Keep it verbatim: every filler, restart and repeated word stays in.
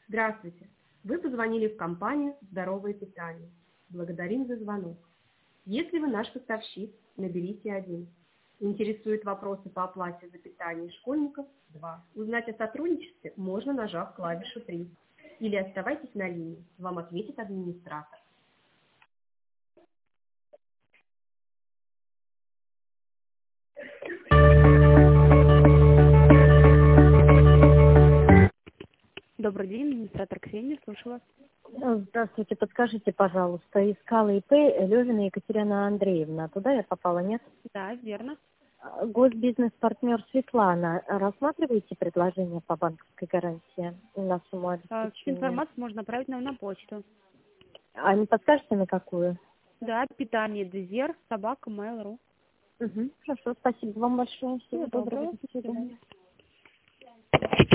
Здравствуйте. Вы позвонили в компанию «Здоровое питание». Благодарим за звонок. Если вы наш поставщик, наберите один. Интересуют вопросы по оплате за питание школьников? два. Узнать о сотрудничестве можно, нажав клавишу три. Или оставайтесь на линии, вам ответит администратор. Добрый день, администратор Ксения, слушаю вас. Здравствуйте, подскажите, пожалуйста, искала ИП Левина Екатерина Андреевна. Туда я попала, нет? Да, верно. Госбизнес-партнер Светлана. Рассматриваете предложение по банковской гарантии на сумму обеспечения? Информацию можно отправить нам на почту. А не подскажете, на какую? Да, питание Дезер, собака, mail.ru. Угу, хорошо, спасибо вам большое. Всего Всего доброго. доброго. До свидания.